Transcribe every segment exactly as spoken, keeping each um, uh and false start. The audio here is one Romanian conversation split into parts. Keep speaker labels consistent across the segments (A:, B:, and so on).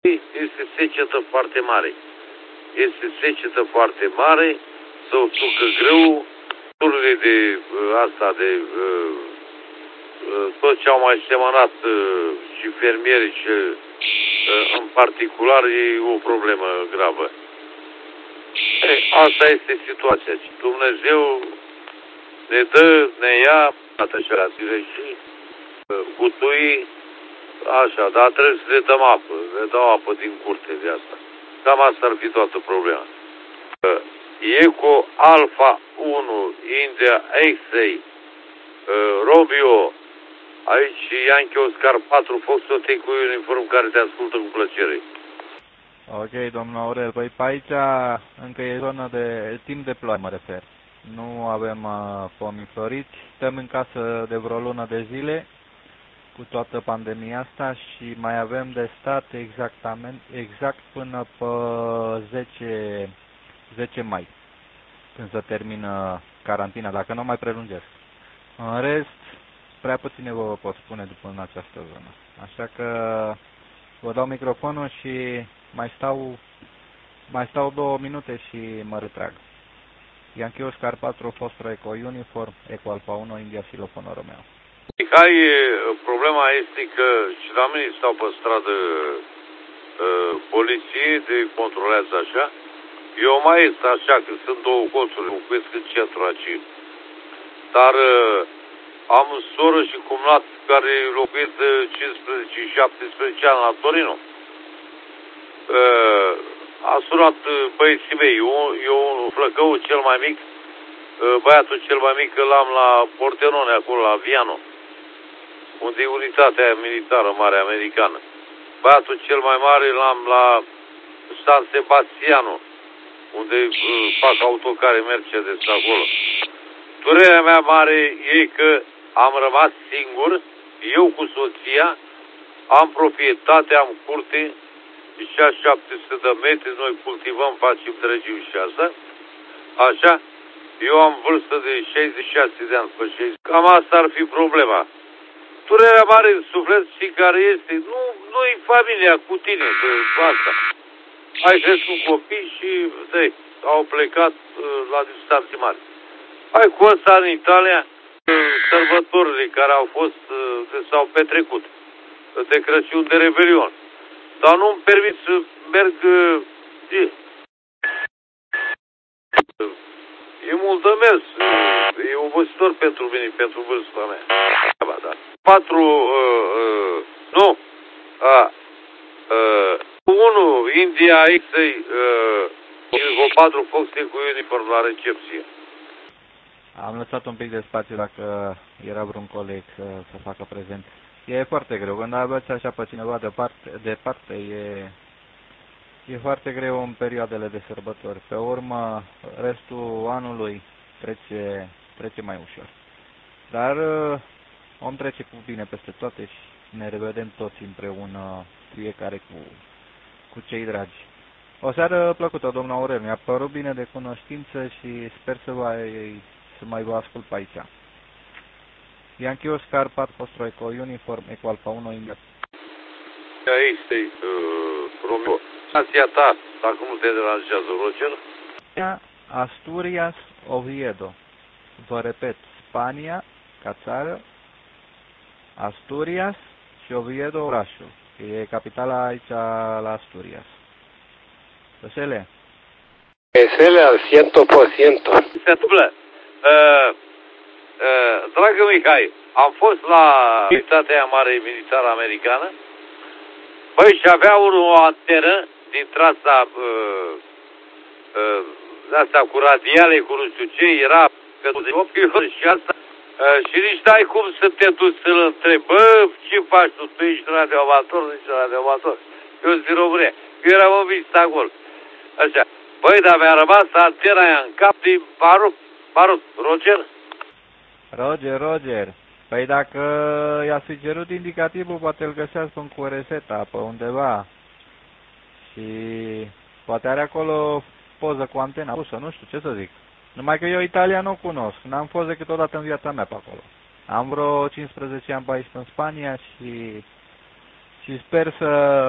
A: este secetă foarte mare. Este secetă foarte mare, să o sucă greu, tururile de asta, de uh, uh, tot ce au mai semănat uh, și fermierii și uh, în particular e o problemă gravă. E, asta este situația. Dumnezeu ne dă, ne ia, atâția și uh, gutui, așa, dar trebuie să le dăm apă, le dau apă din curte de asta. Cam asta ar fi toată problema. Uh, Eco Alpha unu, India X-Ray, uh, Romeo, aici Yankee Oscar patru, Foxtrot cu uniform care te ascultă cu plăcere.
B: Ok, domnul Aurel, păi pe aici încă e zonă de timp de ploaie, mă refer. Nu avem uh, pomi înfloriți, stăm în casă de vreo lună de zile cu toată pandemia asta și mai avem de stat exactament, exact până pe zece, zece mai, când se termină carantina, dacă nu mai prelungesc. În rest, prea puține vă pot spune după în această zonă. Așa că vă dau microfonul și mai stau, mai stau două minute și mă retrag. Yankee Oscar patru, Foxtrot Eco Uniform, Eco Alpha unu, India Silofono Romeo.
A: Mihai, problema este că și la mine stau pe stradă uh, poliție, de controlează așa. Eu mai este așa, că sunt două colțuri, locuiesc în centru aici. Dar uh, am soră și cumnat care locuiesc de cincisprezece șaptesprezece ani la Torino. Uh, a sunat băieții mei, eu, eu Flăcău cel mai mic, uh, băiatul cel mai mic l-am la Portenone, acolo la Viano, unde e unitatea militară mare americană. Băiatul cel mai mare l-am la San Sebastiano, unde uh, fac autocare Mercedes acolo. Durerea mea mare e că am rămas singur, eu cu soția, am proprietate, am curte, și a șapte sute de metri, noi cultivăm, facem drăgiu și asta. Așa, eu am vârstă de șaizeci și șase de ani, pe șaizeci. Cam asta ar fi problema. Durerea mare în suflet și care este, nu, nu-i familia cu tine, de asta. Ai crescut copii și de, au plecat uh, la distanțe mari. Hai cu ăsta în Italia, uh, sărbătorile care au fost, uh, s-au petrecut, uh, de Crăciun, de Revelion. Dar nu-mi permit să merg, uh, e, e mult de mers, uh, e obositor pentru mine, pentru vârsta mea. Da, da. Patru, uh, uh, nu, a, uh, unu, India X-Ray, uh, patru Foxtrot cu uniform la recepție.
B: Am lăsat un pic de spațiu dacă era vreun coleg să, să facă prezent. E foarte greu, când aveți așa pe cineva departe, departe e, e foarte greu în perioadele de sărbători. Pe urmă, restul anului trece, trece mai ușor. Dar om trece cu bine peste toate și ne revedem toți împreună, fiecare cu, cu cei dragi. O seară plăcută, domnul Aurel, mi-a părut bine de cunoștință și sper să, va, să mai vă ascult pe aici. Yankee Oscar patru, Foxtrot Eco Uniform, Eco Alpha unu, India.
A: Aici este uh, Romeo. Stația ta, dacă nu te deranjează, Roger?
B: Asturias, Oviedo. Vă repet, Spania, ca țară, Asturias și Oviedo, orașul. E capitala aici la Asturias. Răsele?
C: Răsele al ciento por ciento.
A: Se întâmplă. Uh, uh, dragă Mihai, am fost la unitatea mare militară americană. Băi, și avea o antenă dintre asta, uh, uh, asta cu radiale, cu nu știu ce, era pe și asta. Uh, și nici n-ai cum să te duci să-l întrebi, bă, ce faci tu? Tu ești radioamator, nu ești radioamator. Eu sunt din România. Eu eram în vizită acolo. Așa. Băi, dar mi-a rămas antena aia în cap din barut. Barut. Roger?
B: Roger, Roger. Păi dacă i-a fi cerut indicativul, poate îl găsească în cureseta pe undeva. Și poate are acolo poză cu antena pusă, nu știu ce să zic. Numai că eu Italia nu cunosc, n-am fost decât o dată în viața mea pe acolo. Am vreo cincisprezece ani pe aici în Spania și, și sper să, să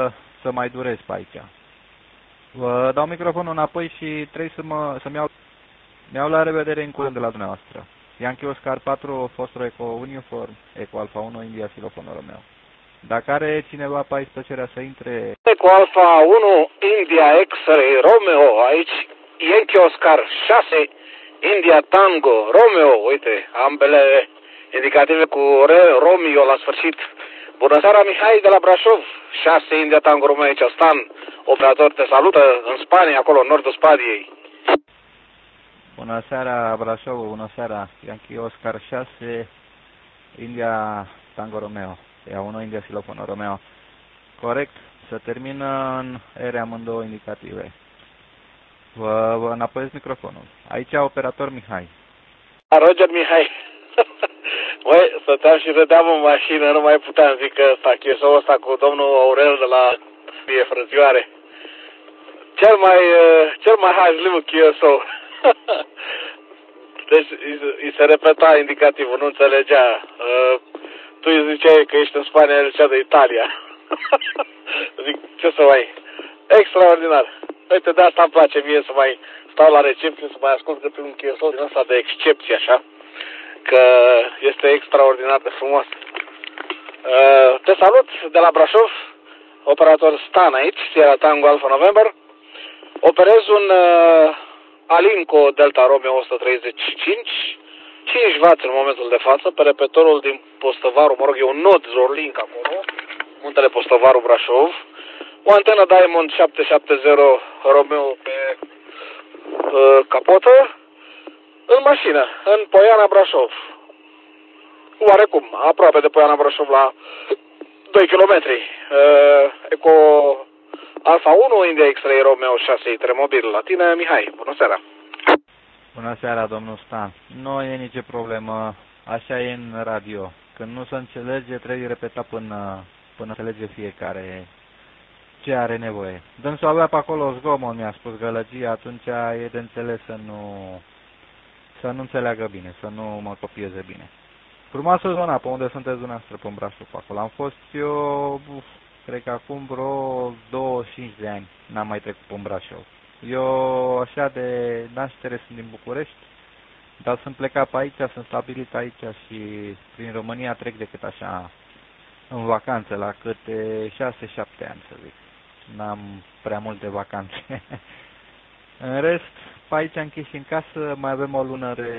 B: să mai durez pe aici. Vă dau microfonul înapoi și trebuie să mă, să-mi iau, iau la revedere în curând de la dumneavoastră. Yankee Oscar patru, Fostro Eco Uniform, Eco Alfa unu, India Silofono Romeo. Dacă are cineva pe aici plăcerea să intre...
C: Eco Alfa unu, India X-Ray Romeo, aici Yankee Oscar șase, India Tango Romeo, uite, ambele indicative cu Romeo la sfârșit. Bună seara, Mihai de la Brașov, șase India Tango Romeo aici, Stan, operator te salută în Spania, acolo, în nordul Spaniei.
B: Bună seara, Brașov, bună seara, Yankee Oscar șase, India Tango Romeo, E unu, India Silofono Romeo. Corect, să termină în ere amândouă indicative. Vă, vă înapoiez microfonul. Aici operator Mihai.
C: Roger Mihai. Băi, stăteam și râdeam în mașină, nu mai puteam, zic că ăsta, chesou ăsta cu domnul Aurel de la Fie Frățioare. Cel mai, cel mai hajliu chesou. Deci îi se repeta indicativul, nu înțelegea. Tu îi ziceai că ești în Spania, el zicea de Italia. Zic, ce să mai... Extraordinar. Uite, de asta îmi place mie să mai stau la recepție, să mai ascult câte un chesou din ăsta de excepție, așa. Că este extraordinar de frumos. Te salut de la Brașov, operator Stan aici, Sierra Tango Alpha November. Operez un uh, Alinco Delta Romeo o sută treizeci și cinci, cinci watt în momentul de față, pe repetorul din Postăvaru, mă rog, e un nod Zorlink acolo, muntele Postăvaru Brașov. O antenă Diamond șapte șapte zero Romeo pe uh, capotă. În mașină, în Poiana Brașov. Oarecum, aproape de Poiana Brașov, la doi kilometri. Uh, Eco Alfa unu, India X-Ray Romeo șase, Tremobil. La tine, Mihai. Bună seara.
B: Bună seara, domnul Stan. Nu e nicio problemă. Așa e în radio. Când nu se înțelege, trebuie repetat până, până înțelege fiecare ce are nevoie. Dânsul avea pe acolo zgomot, mi-a spus gălăgie, atunci e de înțeles să nu... să nu înțeleagă bine, să nu mă copieze bine. Frumoasă zona pe unde sunteți dumneavoastră, pe Brașov, acolo. Am fost eu, uf, cred că acum vreo douăzeci și cinci de ani n-am mai trecut pe Brașov. Eu, așa de naștere, sunt din București, dar sunt plecat pe aici, sunt stabilit aici și prin România trec decât așa în vacanțe, la câte șase șapte ani, să zic. N-am prea multe vacanțe. În rest, pe aici închiși în casă, mai avem o lună de,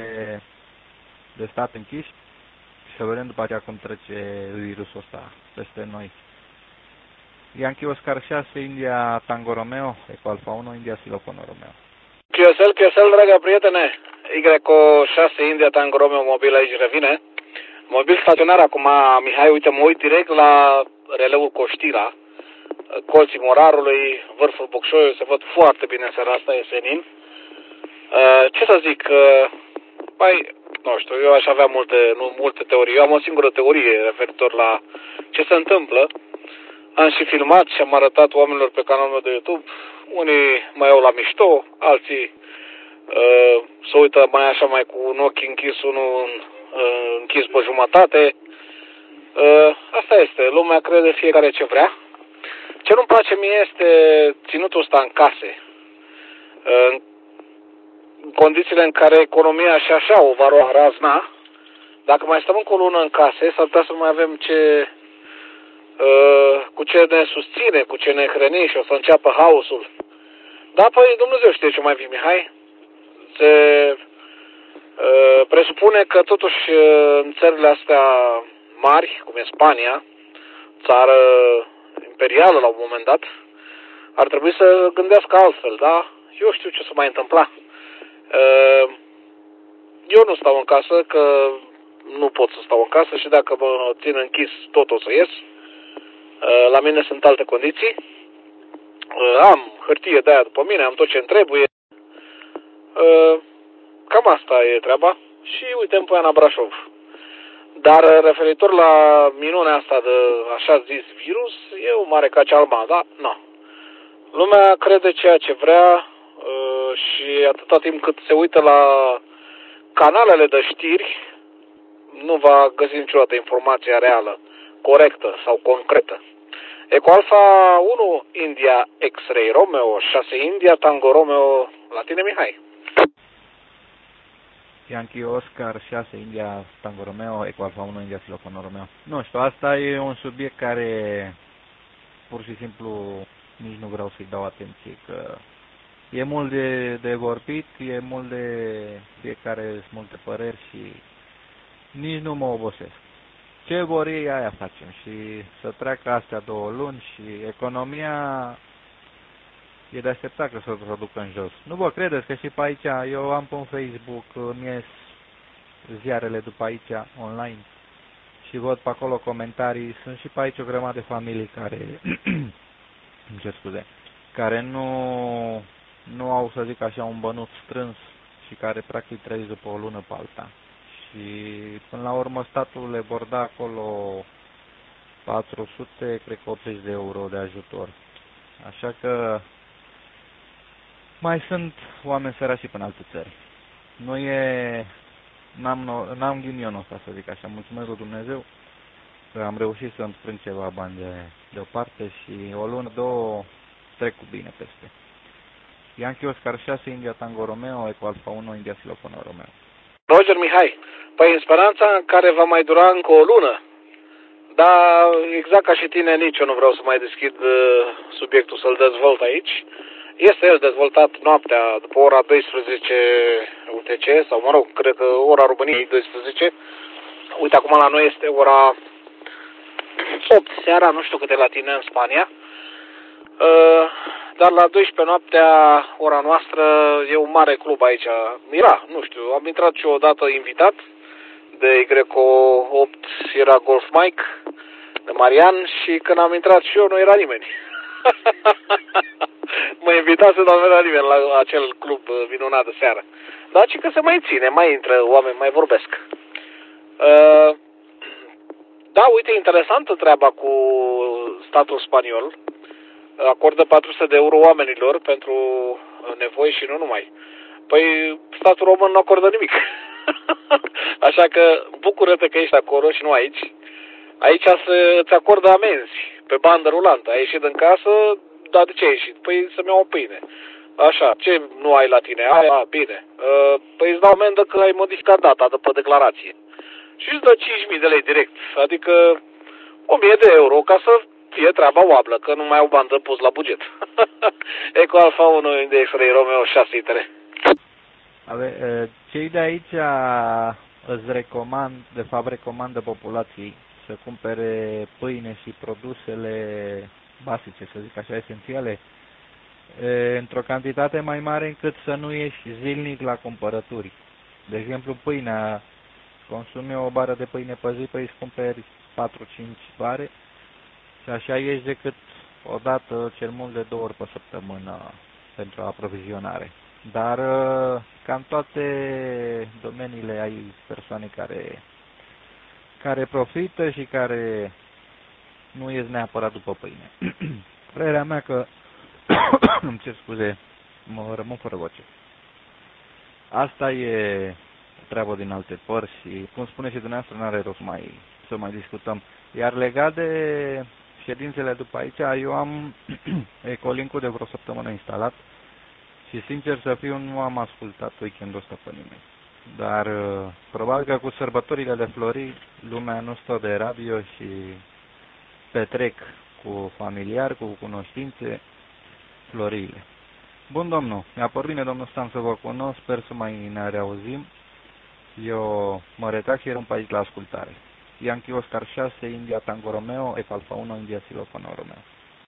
B: de stat închiși și să vedem după aceea cum trece virusul ăsta peste noi. Yankee Oscar șase, India Tango Romeo, Eco Alfa unu, India Silofono Romeo.
C: Chiosel, Chiosel, dragă prietene, Y șase, India Tango Romeo, mobil aici revine. Mobil staționar acum, Mihai, uite, mă uit direct la releul Coștira, colții Morarului, vârful Bucșoiului, se văd foarte bine în seara asta, e senin. Ce să zic, mai, nu știu, eu aș avea multe, nu, multe teorii. Eu am o singură teorie referitor la ce se întâmplă. Am și filmat și am arătat oamenilor pe canalul meu de YouTube. Unii mai au la mișto, alții uh, se uită mai așa, mai cu un ochi închis, unul uh, închis pe jumătate. Uh, asta este, lumea crede fiecare ce vrea. Ce nu-mi place mie este ținutul ăsta în case. Uh, în condițiile în care economia și așa o va lua razna, dacă mai stăm încă o lună în case, s-ar putea să nu mai avem ce, uh, cu ce ne susține, cu ce ne hrăni și o să înceapă haosul. Da, păi Dumnezeu știe ce mai vii, Mihai. Se uh, presupune că totuși uh, în țările astea mari, cum e Spania, țară imperială la un moment dat, ar trebui să gândească altfel, da? Eu știu ce s-o mai întâmpla. Uh, eu nu stau în casă, că nu pot să stau în casă și dacă mă țin închis, tot o să ies. Uh, la mine sunt alte condiții. Uh, am hârtie de aia după mine, am tot ce-mi trebuie. Uh, cam asta e treaba. Și uite în Poiana Brașov. Dar referitor la minunea asta de așa zis virus, e o mare cacealma, da? Nu. Lumea crede ceea ce vrea uh, și atâta timp cât se uită la canalele de știri, nu va găsi niciodată informația reală, corectă sau concretă. Eco Alfa unu, India X-Ray Romeo, șase India, Tango Romeo, la tine Mihai.
B: Yankee Oscar șase India Tango Romeo, Eco Alfa unu India Silofono Romeo. Nu știu, asta e un subiect care pur și simplu nici nu vreau să-i dau atenție, că e mult de, de vorbit, e mult de fiecare, sunt multe păreri și nici nu mă obosesc. Ce vor ei, aia facem și să treacă astea două luni și economia e de așteptat că să o ducă în jos. Nu vă credeți că și pe aici, eu am pe un Facebook, îmi ies ziarele după aici, online, și văd pe acolo comentarii, sunt și pe aici o grămadă de familii care, îmi cer scuze, care nu, nu au, să zic așa, un bănuț strâns și care practic trăiesc după o lună pe alta. Și până la urmă statul le vor da acolo patru sute, cred că optzeci de euro de ajutor. Așa că mai sunt oameni sărași și până alte țări. Nu e, n-am, n-am ghinionul ăsta, să zic așa. Mulțumesc lui Dumnezeu că am reușit să-mi strâng ceva bani de, deoparte și o lună, două, trec cu bine peste. Yankee Oscar șase India Tango Romeo, Eco Alfa unu India Silofono Romeo.
C: Roger Mihai, păi în speranța în care va mai dura încă o lună, dar exact ca și tine, nici eu nu vreau să mai deschid subiectul, să-l dezvolt aici. Este el dezvoltat noaptea după ora douăsprezece U T C, sau mă rog, cred că ora României douăsprezece. Uite, acum la noi este ora opt seara, nu știu cât e la tine în Spania. Dar la douăsprezece noaptea, ora noastră, e un mare club aici. Era, nu știu, am intrat și odată invitat de Y opt, era Golf Mike, de Marian, și când am intrat și eu nu era nimeni. Mă invitase, dar nu era nimeni la acel club minunat de seară. Dar și că se mai ține, mai intră oameni, mai vorbesc. Uh, da, uite, interesantă treaba cu statul spaniol. Acordă patru sute de euro oamenilor pentru nevoi și nu numai. Păi statul român nu acordă nimic. Așa că bucură-te că ești acolo și nu aici. Aici se, îți acordă amenzi pe bandă rulantă. Ai ieșit în casă, dar de ce ai ieșit? Păi să-mi iau o pâine. Așa, ce nu ai la tine? Aia, bine. Păi îți dau amendă că ai modificat data după declarație. Și îți dă cinci mii de lei direct. Adică o mie de euro ca să fie treaba oablă, că nu mai au bani de pus la buget. Eco Alfa unu India X-Ray Romeo șase litere.
B: Cei de aici îți recomand, de fapt recomandă populației să cumpere pâine și produsele basice, să zic așa, esențiale, într-o cantitate mai mare încât să nu ieși zilnic la cumpărături. De exemplu, pâinea, consumi o bară de pâine pe zi, păi îți cumperi patru cinci bare și așa ieși decât o dată, cel mult de două ori pe săptămână pentru aprovizionare. Dar cam toate domeniile ai persoane care, care profită și care nu ies neapărat după pâine. Părerea mea că, îmi cer scuze, mă rămân fără voce. Asta e treabă din alte părți și, cum spune și dumneavoastră, nu are rost mai, să mai discutăm. Iar legat de ședințele după aici, eu am Ecolink-ul de vreo săptămână instalat și, sincer să fiu, nu am ascultat weekendul ăsta pe nimeni. Dar probabil că cu sărbătorile de flori lumea nu stă de radio și petrec cu familiari, cu cunoștințe, florile. Bun, domnul, mi-a părut bine, domnul Stan, să vă cunosc, sper să mai ne reauzim. Eu mă retrag și eram pe aici la ascultare. Yankee Oscar șase, India Tango Romeo, Eco Alfa unu, India Silofono Romeo.